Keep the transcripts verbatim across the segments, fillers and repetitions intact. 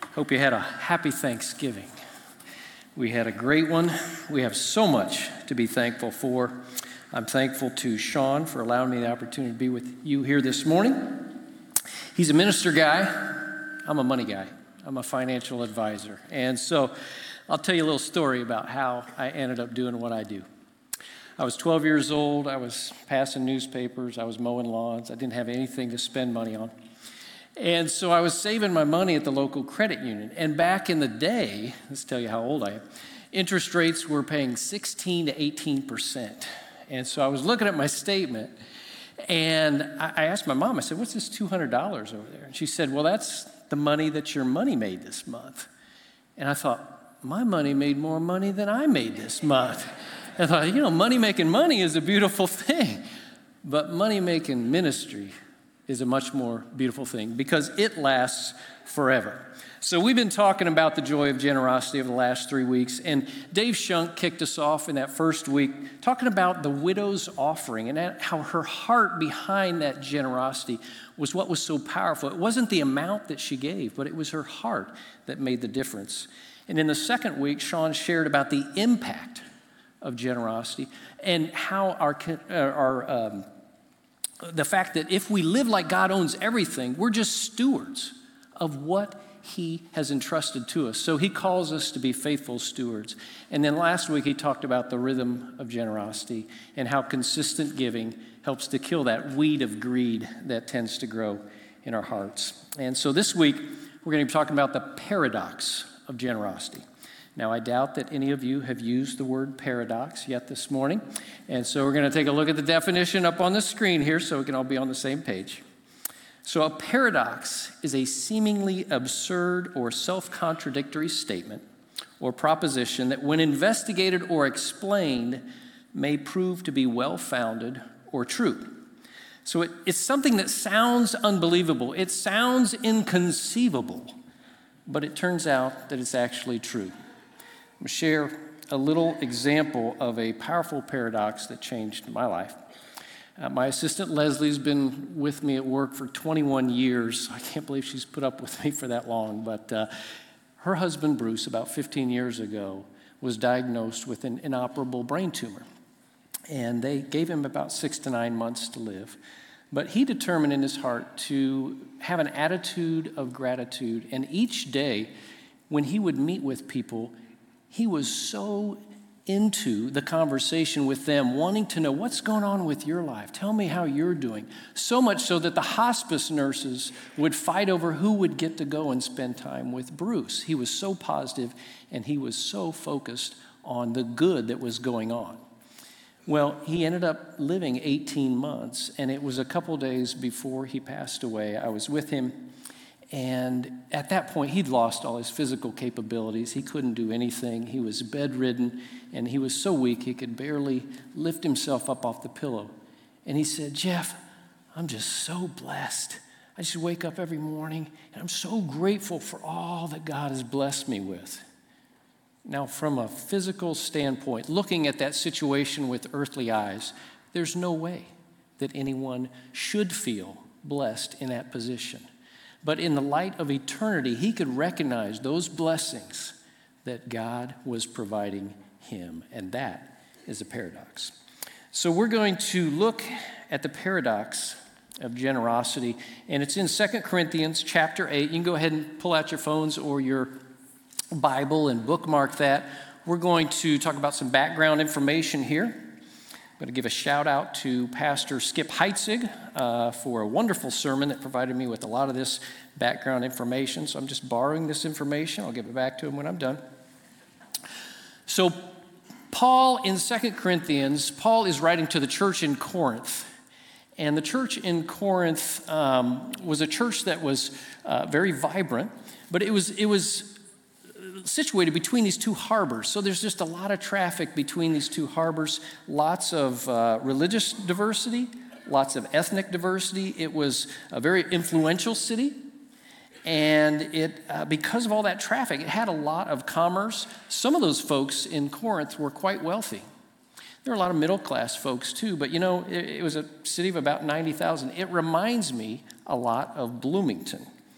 Hope you had a happy Thanksgiving. We had a great one. We have so much to be thankful for. I'm thankful to Sean for allowing me the opportunity to be with you here this morning. He's a minister guy. I'm a money guy. I'm a financial advisor. And so I'll tell you a little story about how I ended up doing what I do. I was twelve years old. I was passing newspapers. I was mowing lawns. I didn't have anything to spend money on. And so I was saving my money at the local credit union. And back in the day, let's tell you how old I am, interest rates were paying sixteen to eighteen percent. And so I was looking at my statement, and I asked my mom, I said, what's this two hundred dollars over there? And she said, well, that's the money that your money made this month. And I thought, my money made more money than I made this month. I thought, you know, money making money is a beautiful thing, but money making ministry is a much more beautiful thing because it lasts forever. So we've been talking about the joy of generosity over the last three weeks, and Dave Shunk kicked us off in that first week talking about the widow's offering and how her heart behind that generosity was what was so powerful. It wasn't the amount that she gave, but it was her heart that made the difference. And in the second week, Sean shared about the impact of generosity and how our, our um, the fact that if we live like God owns everything, we're just stewards of what he has entrusted to us. So he calls us to be faithful stewards. And then last week he talked about the rhythm of generosity and how consistent giving helps to kill that weed of greed that tends to grow in our hearts. And so this week we're going to be talking about the paradox of generosity. Now, I doubt that any of you have used the word paradox yet this morning, and so we're going to take a look at the definition up on the screen here so we can all be on the same page. So a paradox is a seemingly absurd or self-contradictory statement or proposition that when investigated or explained may prove to be well-founded or true. So it, it's something that sounds unbelievable. It sounds inconceivable, but it turns out that it's actually true. I'm going to share a little example of a powerful paradox that changed my life. Uh, my assistant Leslie's been with me at work for twenty-one years. I can't believe she's put up with me for that long, but uh, her husband Bruce, about fifteen years ago, was diagnosed with an inoperable brain tumor. And they gave him about six to nine months to live. But he determined in his heart to have an attitude of gratitude. And each day, when he would meet with people, he was so into the conversation with them, wanting to know what's going on with your life. Tell me how you're doing. So much so that the hospice nurses would fight over who would get to go and spend time with Bruce. He was so positive and he was so focused on the good that was going on. Well, he ended up living eighteen months, and it was a couple days before he passed away. I was with him. And at that point, he'd lost all his physical capabilities. He couldn't do anything. He was bedridden, and he was so weak he could barely lift himself up off the pillow. And he said, Jeff, I'm just so blessed. I just wake up every morning, and I'm so grateful for all that God has blessed me with. Now, from a physical standpoint, looking at that situation with earthly eyes, there's no way that anyone should feel blessed in that position. But in the light of eternity, he could recognize those blessings that God was providing him, and that is a paradox. So we're going to look at the paradox of generosity, and it's in Second Corinthians chapter eight. You can go ahead and pull out your phones or your Bible and bookmark that. We're going to talk about some background information here. I'm going to give a shout out to Pastor Skip Heitzig uh, for a wonderful sermon that provided me with a lot of this background information. So I'm just borrowing this information. I'll give it back to him when I'm done. So Paul in Second Corinthians, Paul is writing to the church in Corinth. And the church in Corinth um, was a church that was uh, very vibrant, but it was it was situated between these two harbors. So there's just a lot of traffic between these two harbors, lots of uh, religious diversity, lots of ethnic diversity. It was a very influential city. And it, uh, because of all that traffic, it had a lot of commerce. Some of those folks in Corinth were quite wealthy. There were a lot of middle-class folks too, but you know, it, it was a city of about ninety thousand. It reminds me a lot of Bloomington.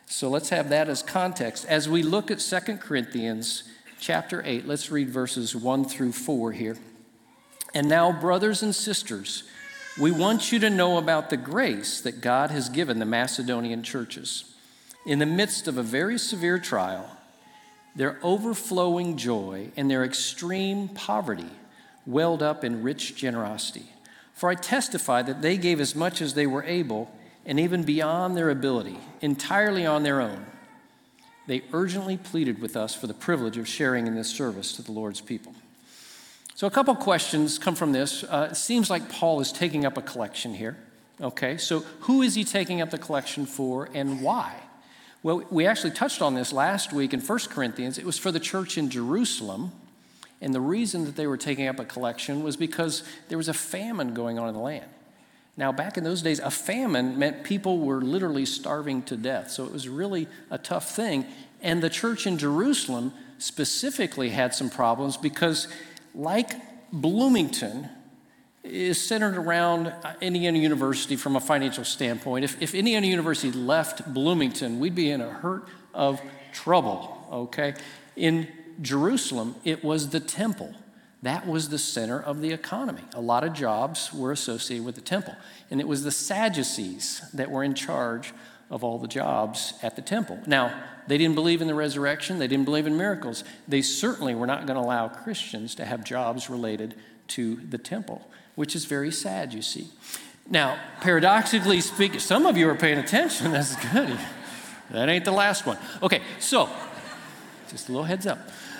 So let's have that as context. As we look at Second Corinthians chapter eight, let's read verses one through four here. And now, brothers and sisters, we want you to know about the grace that God has given the Macedonian churches. In the midst of a very severe trial, their overflowing joy and their extreme poverty welled up in rich generosity. For I testify that they gave as much as they were able, and even beyond their ability, entirely on their own. They urgently pleaded with us for the privilege of sharing in this service to the Lord's people. So a couple questions come from this. Uh, it seems like Paul is taking up a collection here. Okay, so who is he taking up the collection for and why? Well, we actually touched on this last week in First Corinthians. It was for the church in Jerusalem. And the reason that they were taking up a collection was because there was a famine going on in the land. Now, back in those days, a famine meant people were literally starving to death. So it was really a tough thing. And the church in Jerusalem specifically had some problems because, like Bloomington, is centered around Indiana University from a financial standpoint. If, if Indiana University left Bloomington, we'd be in a hurt of trouble, okay? In Jerusalem, it was the temple. That was the center of the economy. A lot of jobs were associated with the temple. And it was the Sadducees that were in charge of all the jobs at the temple. Now, they didn't believe in the resurrection. They didn't believe in miracles. They certainly were not going to allow Christians to have jobs related to the temple, which is very sad, you see. Now, paradoxically speaking, some of you are paying attention. That's good. That ain't the last one. Okay, so just a little heads up.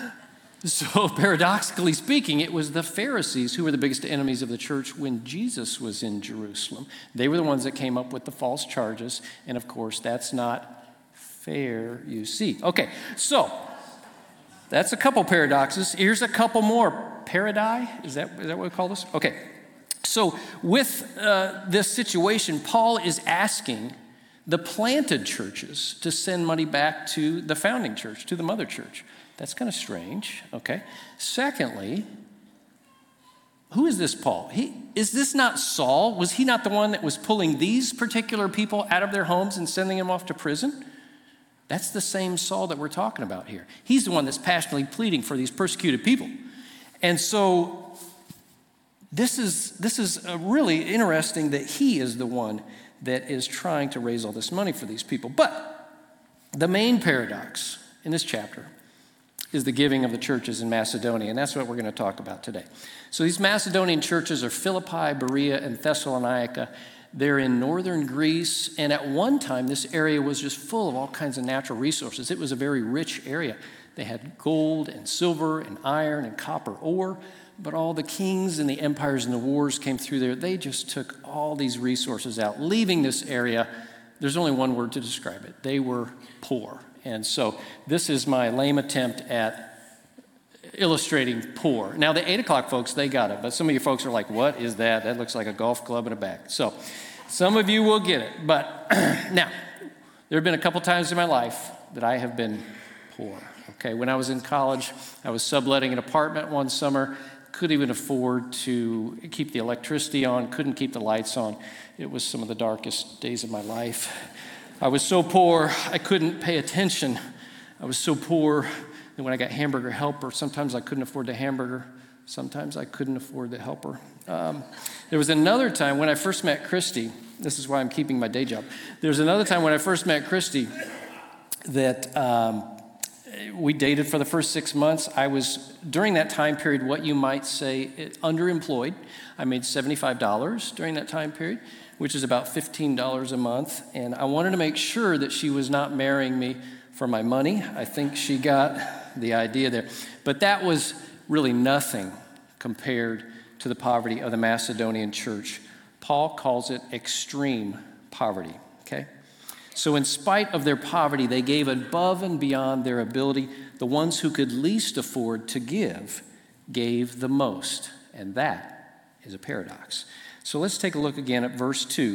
So paradoxically speaking, it was the Pharisees who were the biggest enemies of the church when Jesus was in Jerusalem. They were the ones that came up with the false charges. And of course, that's not fair, you see. Okay, so that's a couple paradoxes. Here's a couple more. Paradise, is that, is that what we call this? Okay, so with uh, this situation, Paul is asking the planted churches to send money back to the founding church, to the mother church. That's kind of strange, okay? Secondly, who is this Paul? He, is this not Saul? Was he not the one that was pulling these particular people out of their homes and sending them off to prison? That's the same Saul that we're talking about here. He's the one that's passionately pleading for these persecuted people. And so this is, this is really interesting that he is the one that is trying to raise all this money for these people. But the main paradox in this chapter is the giving of the churches in Macedonia, and that's what we're going to talk about today. So these Macedonian churches are Philippi, Berea, and Thessalonica. They're in northern Greece, and at one time, this area was just full of all kinds of natural resources. It was a very rich area. They had gold and silver and iron and copper ore, but all the kings and the empires and the wars came through there. They just took all these resources out, leaving this area. There's only one word to describe it. They were poor. And so this is my lame attempt at illustrating poor. Now, the eight o'clock folks, they got it. But some of you folks are like, what is that? That looks like a golf club in a bag. So some of you will get it. But now, there have been a couple times in my life that I have been poor. Okay, when I was in college, I was subletting an apartment one summer. Couldn't even afford to keep the electricity on, couldn't keep the lights on. It was some of the darkest days of my life. I was so poor, I couldn't pay attention. I was so poor that when I got hamburger helper, sometimes I couldn't afford the hamburger. Sometimes I couldn't afford the helper. Um, there was another time when I first met Christy. This is why I'm keeping my day job. There was another time when I first met Christy that um, we dated for the first six months. I was, during that time period, what you might say, underemployed. I made seventy-five dollars during that time period, which is about fifteen dollars a month. And I wanted to make sure that she was not marrying me for my money. I think she got the idea there. But that was really nothing compared to the poverty of the Macedonian church. Paul calls it extreme poverty, okay? So in spite of their poverty, they gave above and beyond their ability. The ones who could least afford to give gave the most. And that is a paradox. So let's take a look again at verse two.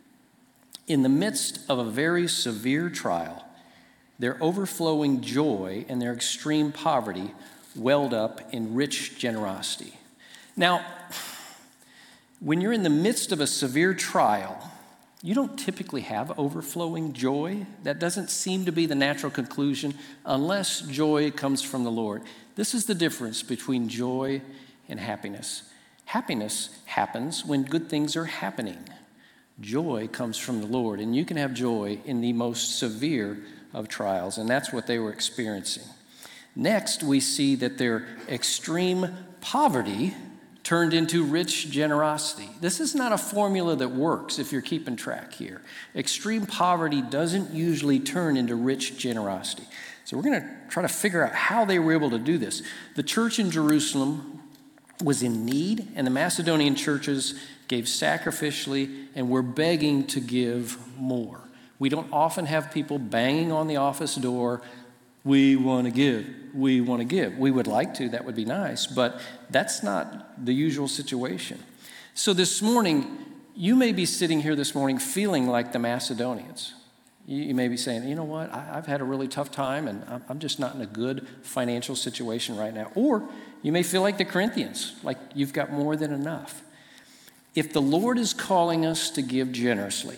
In the midst of a very severe trial, their overflowing joy and their extreme poverty welled up in rich generosity. Now, when you're in the midst of a severe trial, You don't typically have overflowing joy. That doesn't seem to be the natural conclusion unless joy comes from the Lord. This is the difference between joy and happiness. Happiness happens when good things are happening. Joy comes from the Lord, and you can have joy in the most severe of trials, and that's what they were experiencing. Next, we see that their extreme poverty turned into rich generosity. This is not a formula that works if you're keeping track here. Extreme poverty doesn't usually turn into rich generosity. So we're going to try to figure out how they were able to do this. The church in Jerusalem was in need, and the Macedonian churches gave sacrificially and were begging to give more. We don't often have people banging on the office door, we want to give, we want to give. We would like to, that would be nice, but that's not the usual situation. So this morning, you may be sitting here this morning feeling like the Macedonians. You, you may be saying, you know what, I, I've had a really tough time and I'm, I'm just not in a good financial situation right now. Or you may feel like the Corinthians, like you've got more than enough. If the Lord is calling us to give generously,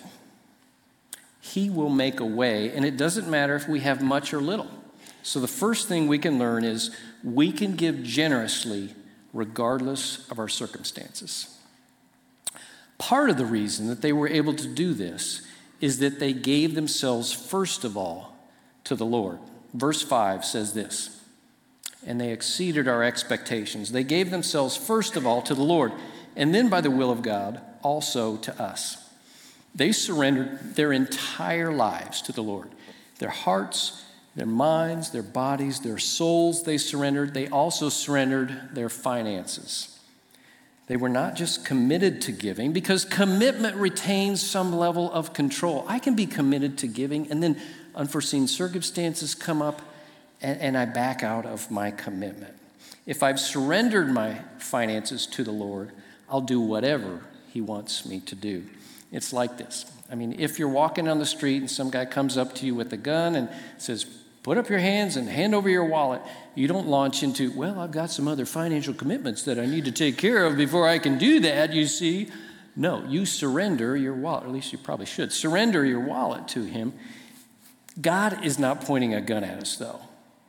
He will make a way, and it doesn't matter if we have much or little. So the first thing we can learn is we can give generously regardless of our circumstances. Part of the reason that they were able to do this is that they gave themselves first of all to the Lord. Verse five says this, and they exceeded our expectations. They gave themselves first of all to the Lord, and then by the will of God also to us. They surrendered their entire lives to the Lord. Their hearts, their minds, their bodies, their souls, they surrendered. They also surrendered their finances. They were not just committed to giving, because commitment retains some level of control. I can be committed to giving, and then unforeseen circumstances come up, and, and I back out of my commitment. If I've surrendered my finances to the Lord, I'll do whatever He wants me to do. It's like this. I mean, if you're walking on the street and some guy comes up to you with a gun and says, put up your hands and hand over your wallet, you don't launch into, well, I've got some other financial commitments that I need to take care of before I can do that, you see. No, you surrender your wallet, or at least you probably should. Surrender your wallet to Him. God is not pointing a gun at us, though.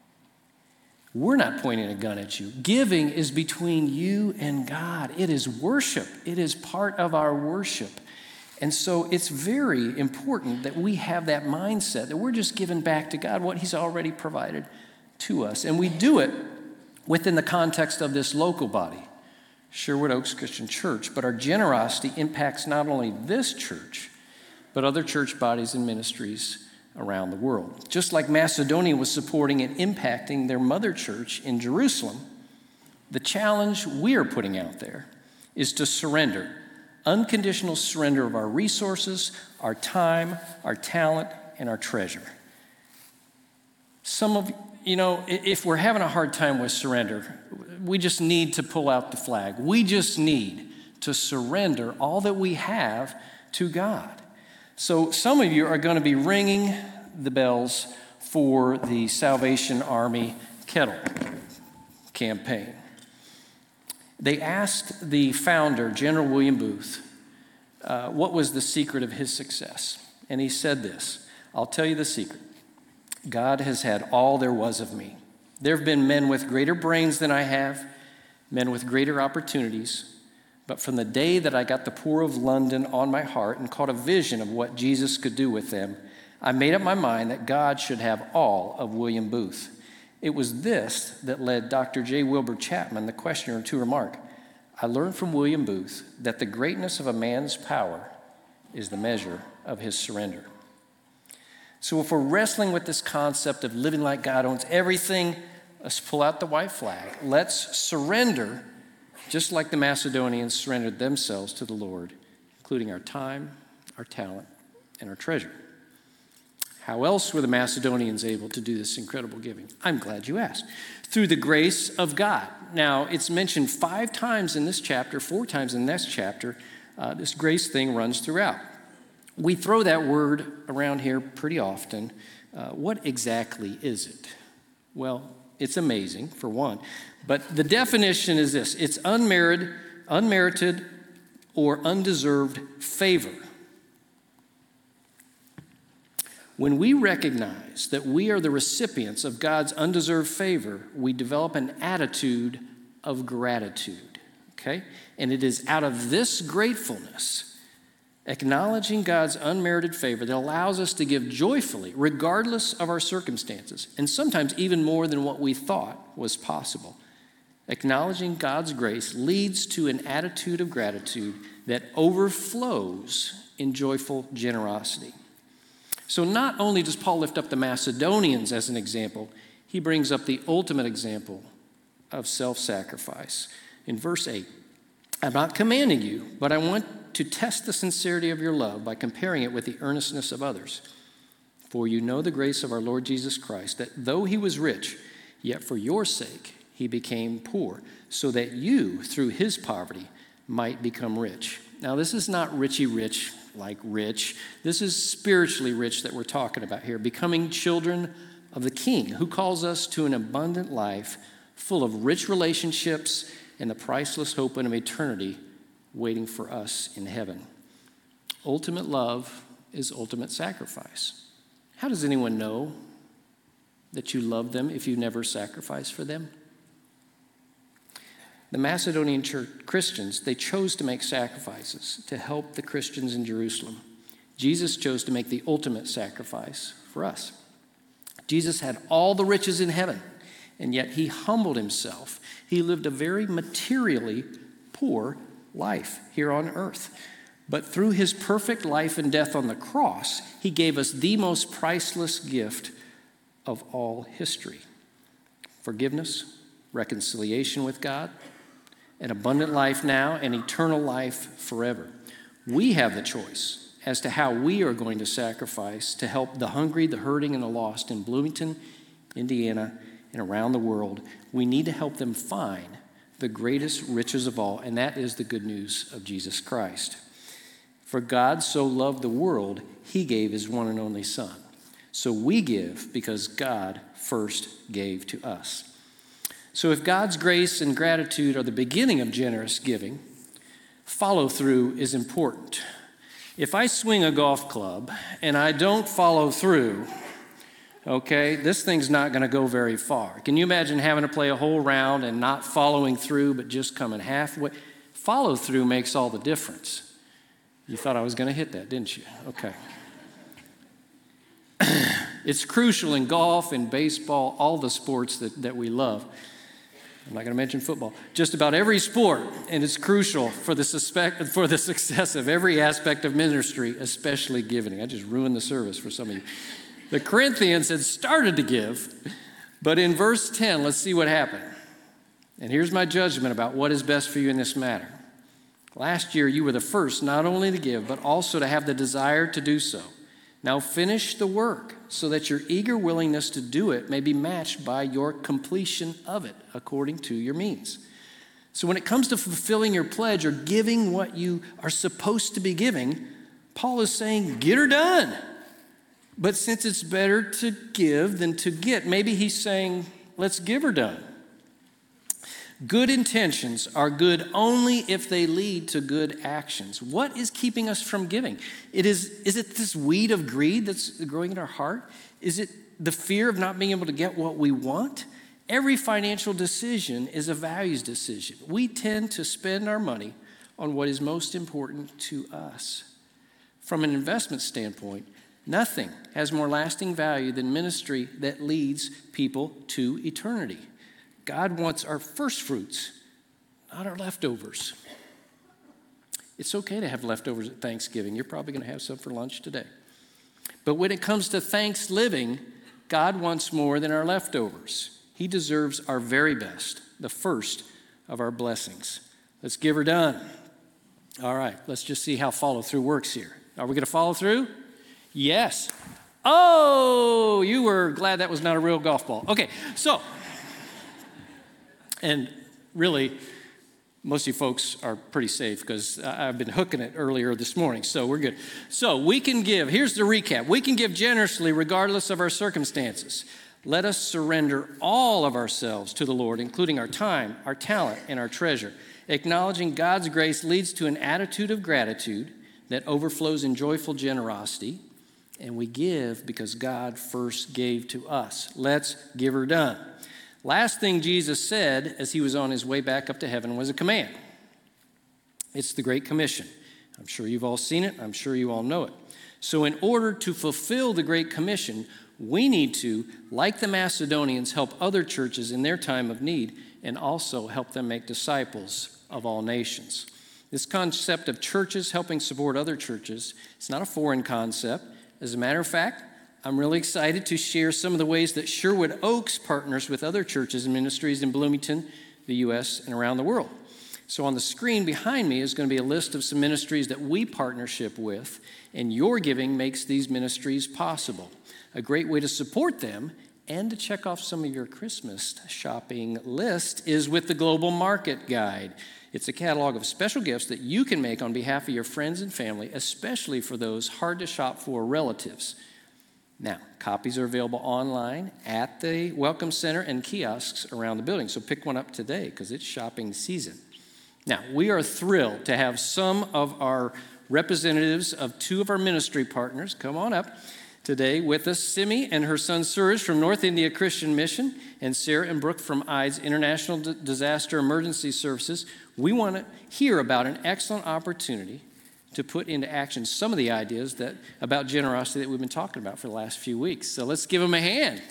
We're not pointing a gun at you. Giving is between you and God. It is worship. It is part of our worship. And so it's very important that we have that mindset that we're just giving back to God what He's already provided to us. And we do it within the context of this local body, Sherwood Oaks Christian Church. But our generosity impacts not only this church, but other church bodies and ministries around the world. Just like Macedonia was supporting and impacting their mother church in Jerusalem, the challenge we are putting out there is to surrender. Unconditional surrender of our resources, our time, our talent, and our treasure. Some of, you know, if we're having a hard time with surrender, we just need to pull out the flag. We just need to surrender all that we have to God. So some of you are going to be ringing the bells for the Salvation Army Kettle campaign. They asked the founder, General William Booth, uh, what was the secret of his success. And he said this, I'll tell you the secret. God has had all there was of me. There have been men with greater brains than I have, men with greater opportunities, but from the day that I got the poor of London on my heart and caught a vision of what Jesus could do with them, I made up my mind that God should have all of William Booth. It was this that led Doctor J. Wilbur Chapman, the questioner, to remark, I learned from William Booth that the greatness of a man's power is the measure of his surrender. So if we're wrestling with this concept of living like God owns everything, let's pull out the white flag. Let's surrender, just like the Macedonians surrendered themselves to the Lord, including our time, our talent, and our treasure. How else were the Macedonians able to do this incredible giving? I'm glad you asked. Through the grace of God. Now, it's mentioned five times in this chapter, four times in the next chapter. Uh, this grace thing runs throughout. We throw that word around here pretty often. Uh, what exactly is it? Well, it's amazing, for one. But the definition is this. It's unmerited, unmerited or undeserved favor. When we recognize that we are the recipients of God's undeserved favor, we develop an attitude of gratitude, okay? And it is out of this gratefulness, acknowledging God's unmerited favor, that allows us to give joyfully, regardless of our circumstances, and sometimes even more than what we thought was possible. Acknowledging God's grace leads to an attitude of gratitude that overflows in joyful generosity. So not only does Paul lift up the Macedonians as an example, he brings up the ultimate example of self-sacrifice. In verse eight, I'm not commanding you, but I want to test the sincerity of your love by comparing it with the earnestness of others. For you know the grace of our Lord Jesus Christ, that though he was rich, yet for your sake he became poor, so that you, through his poverty, might become rich. Now, this is not richy rich like rich. This is spiritually rich that we're talking about here, becoming children of the King, who calls us to an abundant life full of rich relationships and the priceless hope of eternity waiting for us in heaven. Ultimate love is ultimate sacrifice. How does anyone know that you love them if you never sacrifice for them? The Macedonian church Christians, they chose to make sacrifices to help the Christians in Jerusalem. Jesus chose to make the ultimate sacrifice for us. Jesus had all the riches in heaven, and yet he humbled himself. He lived a very materially poor life here on earth. But through his perfect life and death on the cross, he gave us the most priceless gift of all history: forgiveness, reconciliation with God, an abundant life now, and eternal life forever. We have the choice as to how we are going to sacrifice to help the hungry, the hurting, and the lost in Bloomington, Indiana, and around the world. We need to help them find the greatest riches of all, and that is the good news of Jesus Christ. For God so loved the world, he gave his one and only Son. So we give because God first gave to us. So if God's grace and gratitude are the beginning of generous giving, follow-through is important. If I swing a golf club and I don't follow through, okay, this thing's not going to go very far. Can you imagine having to play a whole round and not following through but just coming halfway? Follow-through makes all the difference. You thought I was going to hit that, didn't you? Okay. It's crucial in golf and baseball, all the sports that, that we love. I'm not going to mention football. Just about every sport, and it's crucial for the, suspect, for the success of every aspect of ministry, especially giving. I just ruined the service for some of you. The Corinthians had started to give, but in verse ten, let's see what happened. And here's my judgment about what is best for you in this matter. Last year, you were the first not only to give, but also to have the desire to do so. Now finish the work so that your eager willingness to do it may be matched by your completion of it according to your means. So when it comes to fulfilling your pledge or giving what you are supposed to be giving, Paul is saying, get her done. But since it's better to give than to get, maybe he's saying, let's give her done. Good intentions are good only if they lead to good actions. What is keeping us from giving? It is, is it this weed of greed that's growing in our heart? Is it the fear of not being able to get what we want? Every financial decision is a values decision. We tend to spend our money on what is most important to us. From an investment standpoint, nothing has more lasting value than ministry that leads people to eternity. God wants our first fruits, not our leftovers. It's okay to have leftovers at Thanksgiving. You're probably going to have some for lunch today. But when it comes to Thanksgiving, God wants more than our leftovers. He deserves our very best, the first of our blessings. Let's give her done. All right, let's just see how follow-through works here. Are we going to follow through? Yes. Oh, you were glad that was not a real golf ball. Okay, so... And really, most of you folks are pretty safe because I've been hooking it earlier this morning, so we're good. So we can give, here's the recap. We can give generously regardless of our circumstances. Let us surrender all of ourselves to the Lord, including our time, our talent, and our treasure. Acknowledging God's grace leads to an attitude of gratitude that overflows in joyful generosity. and we give because God first gave to us. Let's give her done. Last thing Jesus said as he was on his way back up to heaven was a command. It's the Great Commission. I'm sure you've all seen it. I'm sure you all know it. So in order to fulfill the Great Commission, we need to, like the Macedonians, help other churches in their time of need and also help them make disciples of all nations. This concept of churches helping support other churches, it's not a foreign concept. As a matter of fact, I'm really excited to share some of the ways that Sherwood Oaks partners with other churches and ministries in Bloomington, the U S, and around the world. So on the screen behind me is going to be a list of some ministries that we partnership with, and your giving makes these ministries possible. A great way to support them and to check off some of your Christmas shopping list is with the Global Market Guide. It's a catalog of special gifts that you can make on behalf of your friends and family, especially for those hard-to-shop-for relatives. Now, copies are available online at the Welcome Center and kiosks around the building, so pick one up today because it's shopping season. Now, we are thrilled to have some of our representatives of two of our ministry partners come on up today with us, Simi and her son Suraj from North India Christian Mission, and Sarah and Brooke from I D S International D- Disaster Emergency Services. We want to hear about an excellent opportunity to put into action some of the ideas that about generosity that we've been talking about for the last few weeks. So let's give them a hand.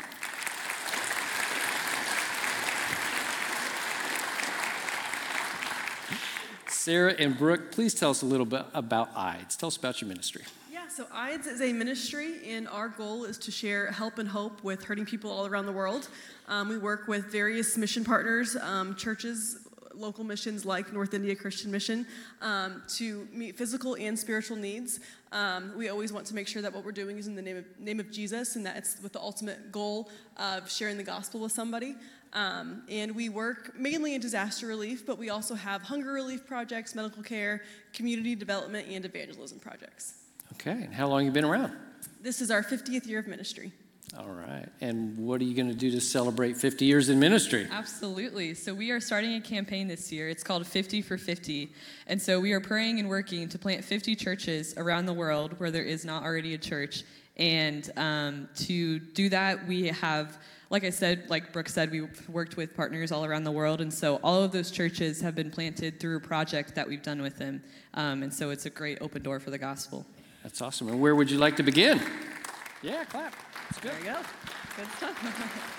Sarah and Brooke, please tell us a little bit about I D S. Tell us about your ministry. Yeah, so I D S is a ministry, and our goal is to share help and hope with hurting people all around the world. Um, we work with various mission partners, um, churches, local missions like North India Christian Mission, um, to meet physical and spiritual needs. Um, we always want to make sure that what we're doing is in the name of, name of Jesus, and that it's with the ultimate goal of sharing the gospel with somebody. Um, and we work mainly in disaster relief, but we also have hunger relief projects, medical care, community development, and evangelism projects. Okay, and how long have you been around? This is our fiftieth year of ministry. All right, and what are you going to do to celebrate fifty years in ministry? Absolutely. So we are starting a campaign this year. It's called fifty for fifty. And so we are praying and working to plant fifty churches around the world where there is not already a church. And um, to do that, we have, like I said, like Brooke said, we worked with partners all around the world. And so all of those churches have been planted through a project that we've done with them. Um, and so it's a great open door for the gospel. That's awesome. And where would you like to begin? Yeah, clap. That's good. There you go. Good stuff.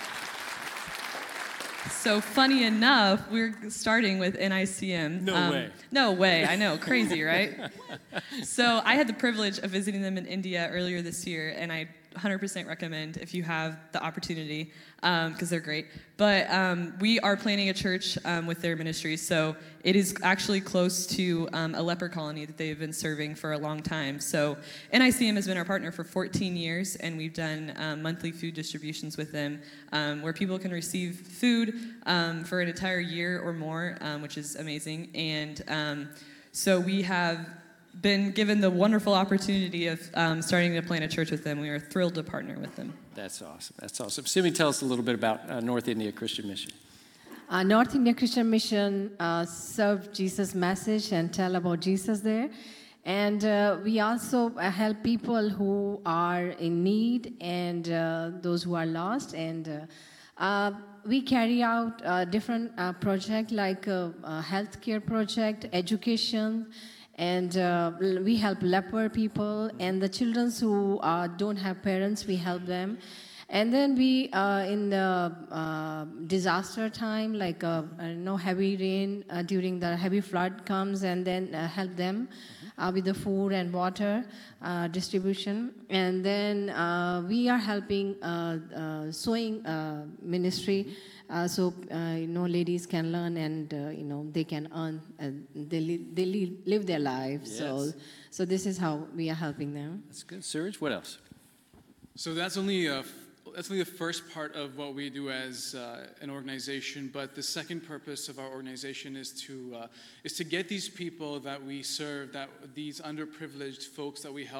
So funny enough, we're starting with N I C M. No um, way. No way. I know. Crazy, right? So I had the privilege of visiting them in India earlier this year, and I one hundred percent recommend if you have the opportunity, because um, they're great. But um, we are planning a church um, with their ministry, so it is actually close to um, a leper colony that they've been serving for a long time. So N I C M has been our partner for fourteen years, and we've done um, monthly food distributions with them, um, where people can receive food um, for an entire year or more, um, which is amazing. And um, so we have been given the wonderful opportunity of um, starting to plant a church with them. We are thrilled to partner with them. That's awesome. That's awesome. Simi, tell us a little bit about uh, North India Christian Mission. Uh, North India Christian Mission uh, serve Jesus' message and tell about Jesus there. And uh, we also uh, help people who are in need and uh, those who are lost. And uh, uh, we carry out uh, different uh, projects like uh, uh, healthcare project, education, and uh, we help leper people and the children who uh, don't have parents, we help them. And then we, uh, in the uh, disaster time, like uh, no heavy rain uh, during the heavy flood comes, and then uh, help them uh, with the food and water uh, distribution. And then uh, we are helping uh, uh, sewing uh, ministry. Uh, so, uh, you know, ladies can learn and, uh, you know, they can earn, uh, they, li- they li- live their lives. Yes. So, so this is how we are helping them. That's good. Suraj, what else? So that's only a, that's only the first part of what we do as uh, an organization. But the second purpose of our organization is to uh, is to get these people that we serve, that these underprivileged folks that we help,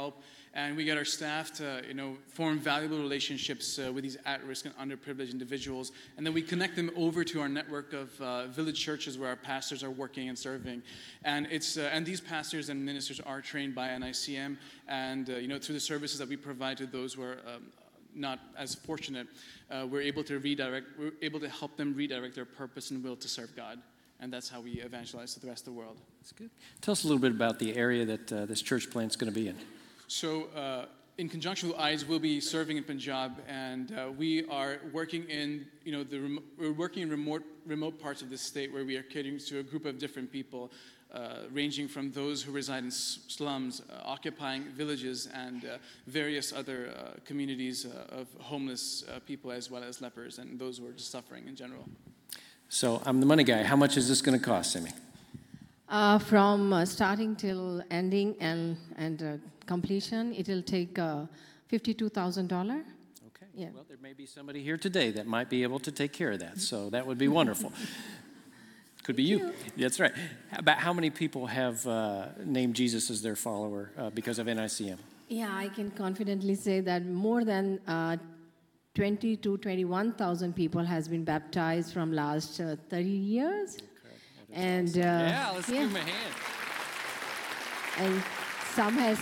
And we get our staff to, you know, form valuable relationships uh, with these at-risk and underprivileged individuals. And then we connect them over to our network of uh, village churches where our pastors are working and serving. And it's uh, and these pastors and ministers are trained by N I C M. And, uh, you know, through the services that we provide to those who are um, not as fortunate, uh, we're able to redirect, we're able to help them redirect their purpose and will to serve God. And that's how we evangelize to the rest of the world. That's good. Tell us a little bit about the area that uh, this church plant is going to be in. So, uh, in conjunction with I E S, we'll be serving in Punjab, and uh, we are working in, you know, the remo- we're working in remote remote parts of the state where we are catering to a group of different people, uh, ranging from those who reside in s- slums, uh, occupying villages, and uh, various other uh, communities uh, of homeless uh, people, as well as lepers, and those who are just suffering in general. So I'm the money guy. How much is this going to cost, Simi? Uh, from uh, starting till ending and, and uh, completion, it will take uh, fifty-two thousand dollars. Okay. Yeah. Well, there may be somebody here today that might be able to take care of that, so that would be wonderful. Could be you. That's right. About how many people have uh, named Jesus as their follower uh, because of N I C M? Yeah, I can confidently say that more than uh, twenty to twenty-one thousand people has been baptized from last uh, thirty years. And uh, Yeah, let's yeah. give him a hand. And some has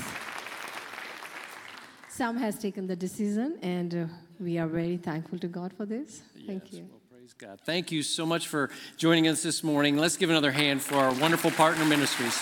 some has taken the decision, and uh, we are very thankful to God for this. Thank Yes, you. Well, praise God. Thank you so much for joining us this morning. Let's give another hand for our wonderful partner ministries.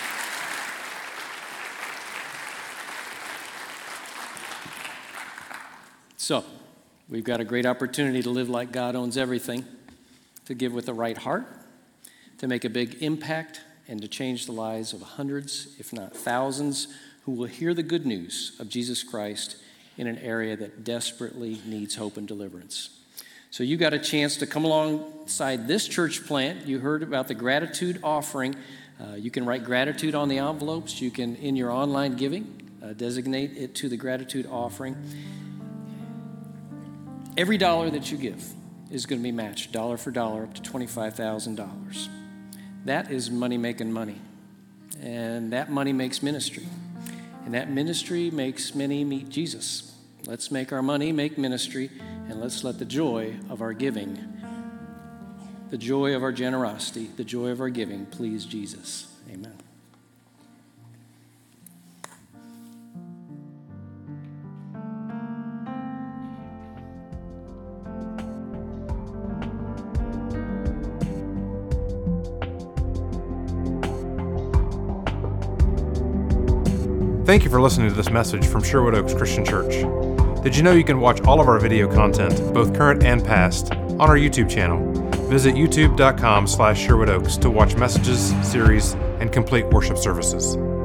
So, we've got a great opportunity to live like God owns everything, to give with the right heart, to make a big impact, and to change the lives of hundreds, if not thousands, who will hear the good news of Jesus Christ in an area that desperately needs hope and deliverance. So you got a chance to come alongside this church plant. You heard about the gratitude offering. Uh, you can write gratitude on the envelopes. You can, in your online giving, uh, designate it to the gratitude offering. Every dollar that you give is going to be matched dollar for dollar up to twenty-five thousand dollars. That is money making money. And that money makes ministry. And that ministry makes many meet Jesus. Let's make our money make ministry, and let's let the joy of our giving, the joy of our generosity, the joy of our giving please Jesus. Amen. Thank you for listening to this message from Sherwood Oaks Christian Church. Did you know you can watch all of our video content, both current and past, on our YouTube channel? Visit youtube dot com slash Sherwood Oaks to watch messages, series, and complete worship services.